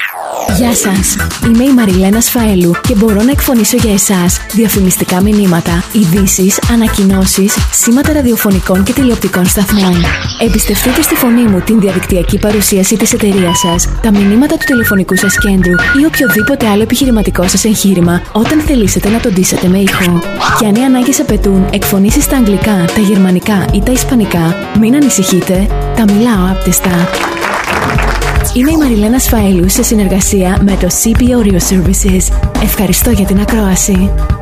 Γεια σας, είμαι η Μαριλένα Σφαέλου και μπορώ να εκφωνήσω για εσάς διαφημιστικά μηνύματα, ειδήσεις, ανακοινώσεις, σήματα ραδιοφωνικών και τηλεοπτικών σταθμών. Εμπιστευτείτε στη φωνή μου την διαδικτυακή παρουσίαση της εταιρείας σας, τα μηνύματα του τηλεφωνικού σας κέντρου ή οποιοδήποτε άλλο επιχειρηματικό σας εγχείρημα όταν θελήσετε να το ντύσετε με ήχο. Και αν οι ανάγκες απαιτούν εκφωνήσεις στα αγγλικά, τα γερμανικά ή τα ισπανικά, μην ανησυχείτε, τα μιλάω άπτεστα. Είμαι η Μαριλένα Σφαέλου σε συνεργασία με το CP Audio Services. Ευχαριστώ για την ακρόαση.